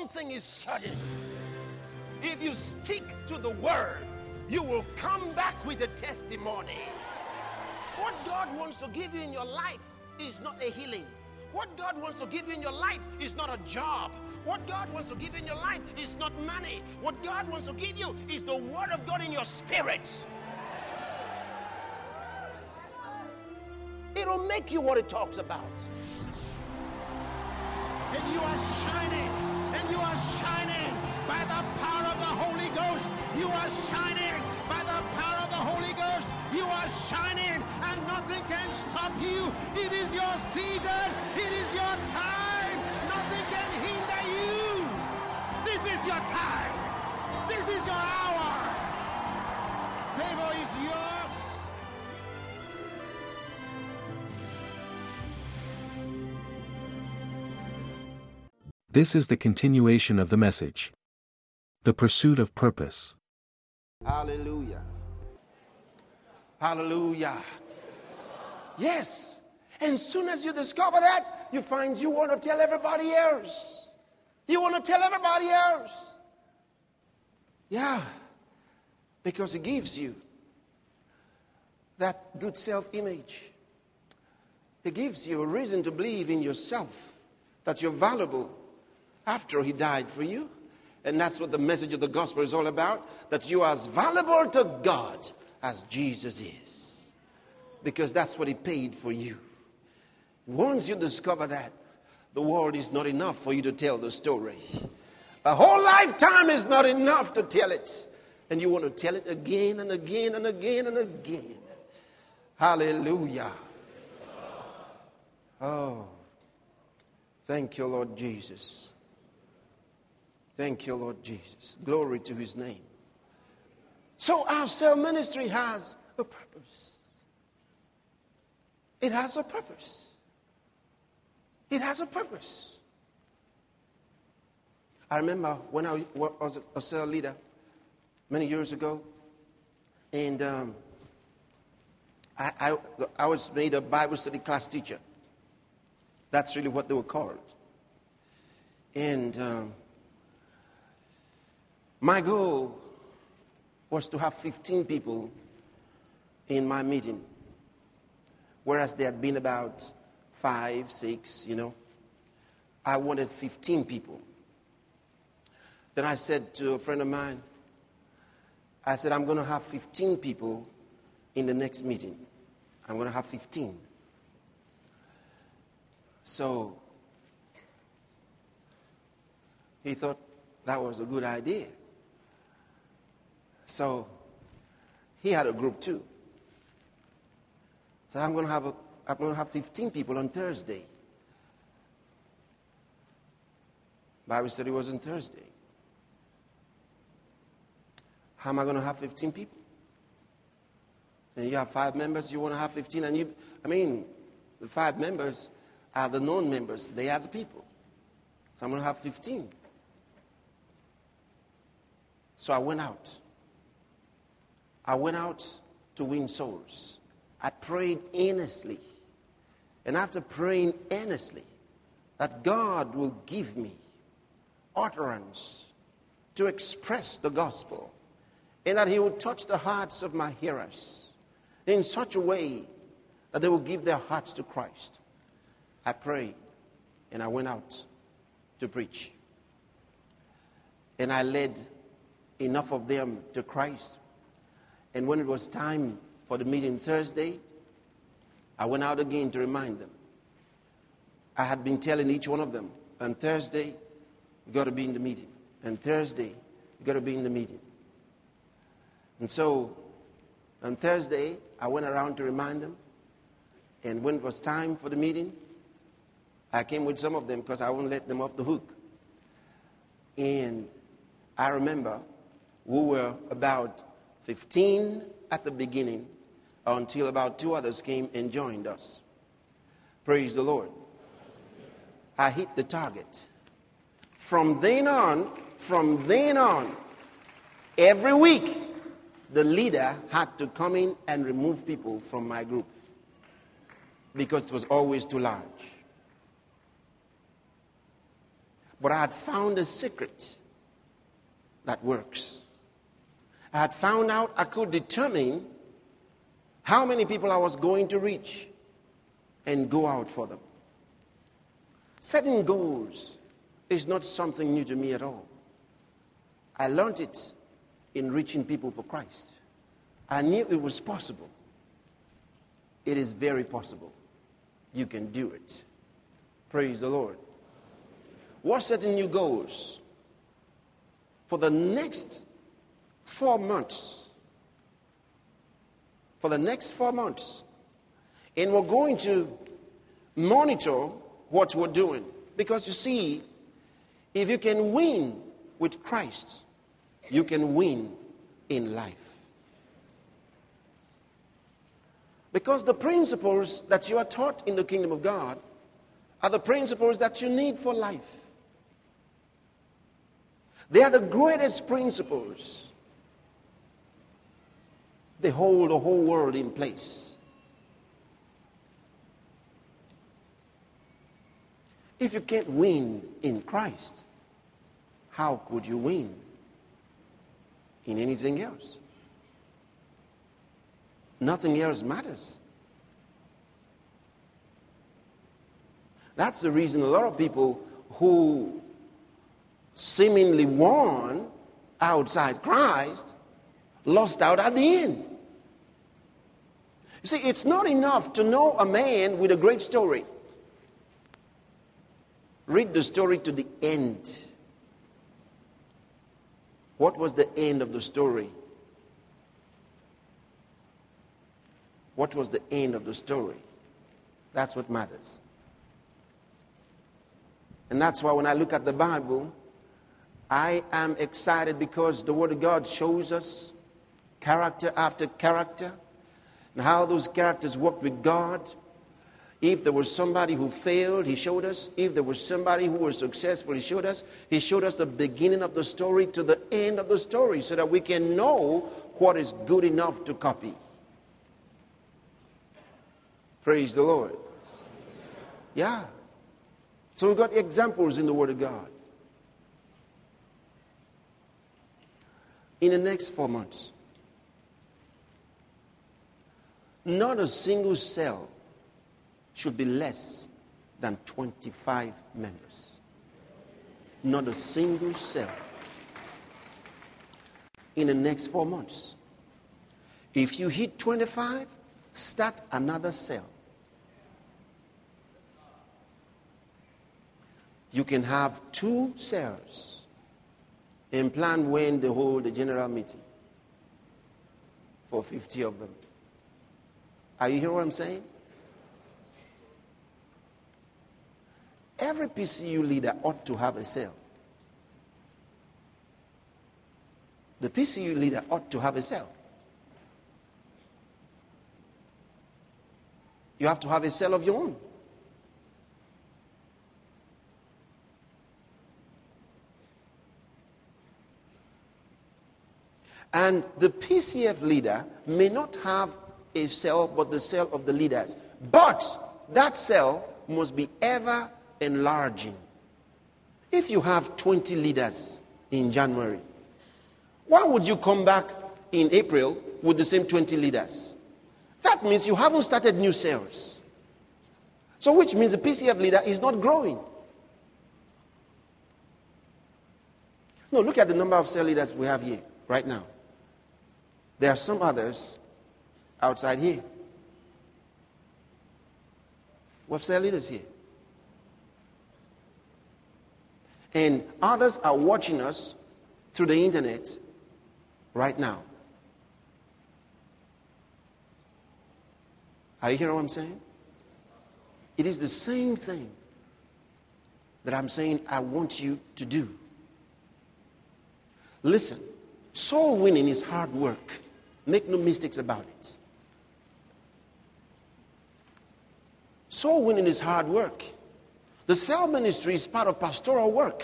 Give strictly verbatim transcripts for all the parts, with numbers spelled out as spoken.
thing is certain. If you stick to the word, you will come back with a testimony. What God wants to give you in your life is not a healing. What God wants to give you in your life is not a job. What God wants to give you in your life is not money. What God wants to give you is the word of God in your spirit. It'll make you what it talks about. And you are shining, and you are shining by the power of the Holy Ghost. You are shining by the power of the Holy Ghost. You are shining, and nothing can stop you. It is your season. It is your time. Nothing can hinder you. This is your time. This is your hour. Favor is yours. This is the continuation of the message. The pursuit of purpose. Hallelujah. Hallelujah. Yes. And soon as you discover that, you find you want to tell everybody else. You want to tell everybody else. Yeah. Because it gives you that good self-image. It gives you a reason to believe in yourself, that you're valuable after he died for you. And that's what the message of the gospel is all about, that you are as valuable to God as Jesus is. Because that's what he paid for you. Once you discover that, the world is not enough for you to tell the story. A whole lifetime is not enough to tell it. And you want to tell it again and again and again and again. Hallelujah. Oh, thank you, Lord Jesus. Thank you, Lord Jesus. Glory to his name. So our cell ministry has a purpose. It has a purpose. It has a purpose. I remember when I was a cell leader many years ago, and um, I, I, I was made a Bible study class teacher. That's really what they were called. And um, my goal was to have fifteen people in my meeting, whereas there had been about five, six, you know. I wanted fifteen people. Then I said to a friend of mine, I said, I'm going to have fifteen people in the next meeting. I'm going to have fifteen. So he thought that was a good idea. So he had a group too. So I'm going to have a, I'm going to have fifteen people on Thursday. Bible study was on Thursday. How am I going to have fifteen people? And you have five members, you want to have fifteen, and you, I mean, the five members are the known members. They are the people. So I'm going to have fifteen. So I went out. I went out to win souls. I prayed earnestly. And after praying earnestly, that God will give me utterance to express the gospel, and that he will touch the hearts of my hearers in such a way that they will give their hearts to Christ. I prayed, and I went out to preach. And I led enough of them to Christ. And when it was time for the meeting Thursday, I went out again to remind them. I had been telling each one of them, on Thursday, you got to be in the meeting. And Thursday, you got to be in the meeting. And so, on Thursday, I went around to remind them. And when it was time for the meeting, I came with some of them because I wouldn't let them off the hook. And I remember we were about fifteen at the beginning until about two others came and joined us. Praise the Lord. I hit the target. From then on, from then on, every week, the leader had to come in and remove people from my group because it was always too large. But I had found a secret that works. I had found out I could determine how many people I was going to reach and go out for them. Setting goals is not something new to me at all. I learned it in reaching people for Christ. I knew it was possible. It is very possible. You can do it. Praise the Lord. What setting new goals? For the next four months. For the next four months. And we're going to monitor what we're doing. Because you see, if you can win with Christ, you can win in life. Because the principles that you are taught in the kingdom of God are the principles that you need for life. They are the greatest principles. They hold the whole world in place. If you can't win in Christ, how could you win in anything else? Nothing else matters. That's the reason a lot of people who seemingly won outside Christ lost out at the end. You see, it's not enough to know a man with a great story. Read the story to the end. What was the end of the story? What was the end of the story? That's what matters. And that's why when I look at the Bible, I am excited because the Word of God shows us character after character and how those characters worked with God. If there was somebody who failed, He showed us. If there was somebody who was successful, He showed us. He showed us the beginning of the story to the end of the story so that we can know what is good enough to copy. Praise the Lord. Yeah. So we've got examples in the Word of God. In the next four months, not a single cell should be less than twenty-five members. Not a single cell. In the next four months. If you hit twenty-five, start another cell. You can have two cells and plan when they hold the general meeting for fifty of them. Are you hearing what I'm saying? Every P C U leader ought to have a cell. The P C U leader ought to have a cell. You have to have a cell of your own. And the P C F leader may not have a cell but the cell of the leaders. But that cell must be ever enlarging. If you have twenty leaders in January, why would you come back in April with the same twenty leaders? That means you haven't started new cells. So which means the P C F leader is not growing. No, look at the number of cell leaders we have here right now. There are some others outside here. We have cell leaders here. And others are watching us through the internet right now. Are you hearing what I'm saying? It is the same thing that I'm saying I want you to do. Listen, soul winning is hard work. Make no mistakes about it. Soul winning is hard work. The cell ministry is part of pastoral work.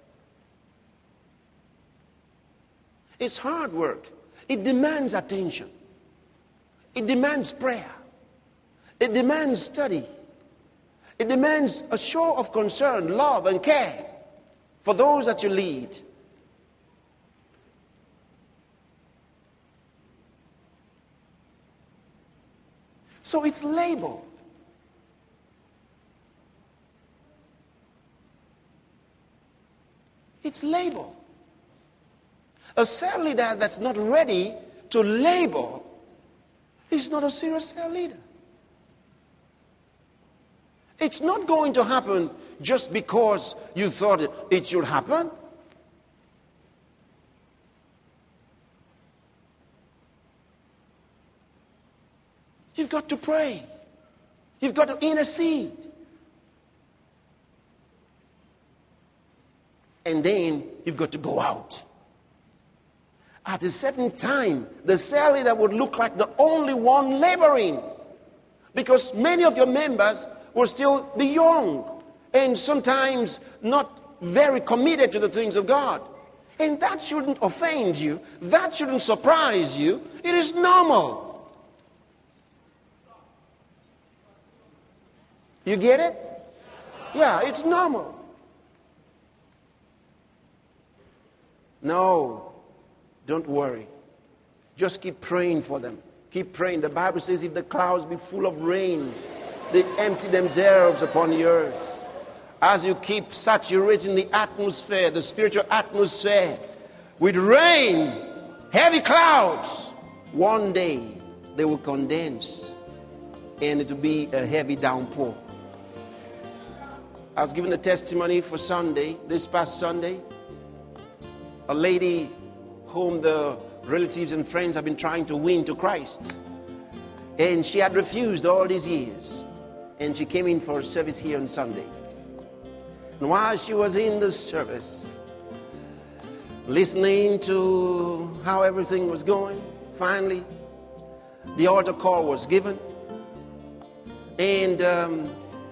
It's hard work. It demands attention. It demands prayer. It demands study. It demands a show of concern, love, and care. for those that you lead. So it's labor. It's labor. A cell leader that's not ready to labor is not a serious cell leader. It's not going to happen just because you thought it, it should happen. You've got to pray. You've got to intercede. And then you've got to go out. At a certain time, the cell leader would look like the only one laboring, because many of your members will still be young and sometimes not very committed to the things of God. And that shouldn't offend you. That shouldn't surprise you. It is normal. You get it? Yeah, it's normal. No, don't worry. Just keep praying for them. Keep praying. The Bible says if the clouds be full of rain, they empty themselves upon the earth. As you keep saturating the atmosphere, the spiritual atmosphere, with rain, heavy clouds, one day they will condense and it will be a heavy downpour. I was given a testimony for Sunday, this past Sunday. A lady whom the relatives and friends have been trying to win to Christ. And she had refused all these years. And she came in for a service here on Sunday. And while she was in the service, listening to how everything was going, finally, the altar call was given. And um,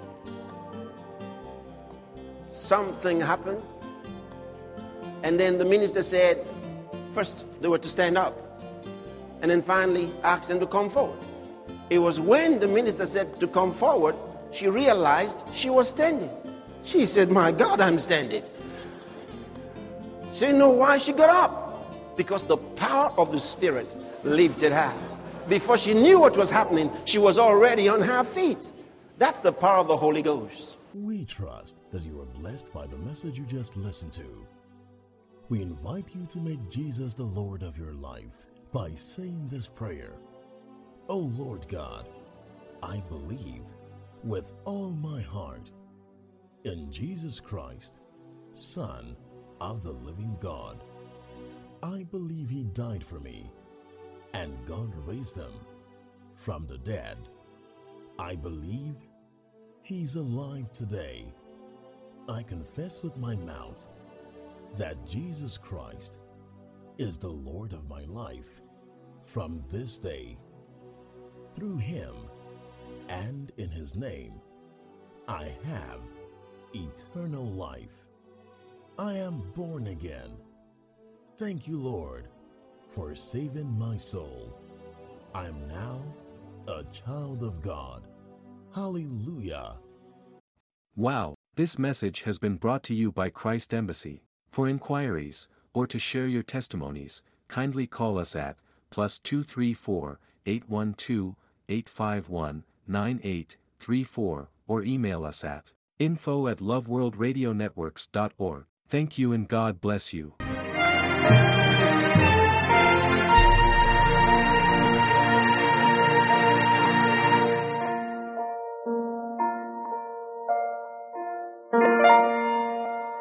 something happened. And then the minister said, first they were to stand up. And then finally asked them to come forward. It was when the minister said to come forward, she realized she was standing. She said, my God, I'm standing. She didn't know why she got up. Because the power of the Spirit lifted her. Before she knew what was happening, she was already on her feet. That's the power of the Holy Ghost. We trust that you are blessed by the message you just listened to. We invite you to make Jesus the Lord of your life by saying this prayer. Oh Lord God, I believe with all my heart in Jesus Christ, Son of the living God. I believe he died for me and God raised him from the dead. I believe he's alive today. I confess with my mouth that Jesus Christ is the Lord of my life from this day. Through him and in his name, I have eternal life. I am born again. Thank you, Lord, for saving my soul. I am now a child of God. Hallelujah. Wow, this message has been brought to you by Christ Embassy. For inquiries, or to share your testimonies, kindly call us at plus two three four, eight one two, eight five one, nine eight three four or email us at info at loveworldradionetworks dot org. Thank you and God bless you.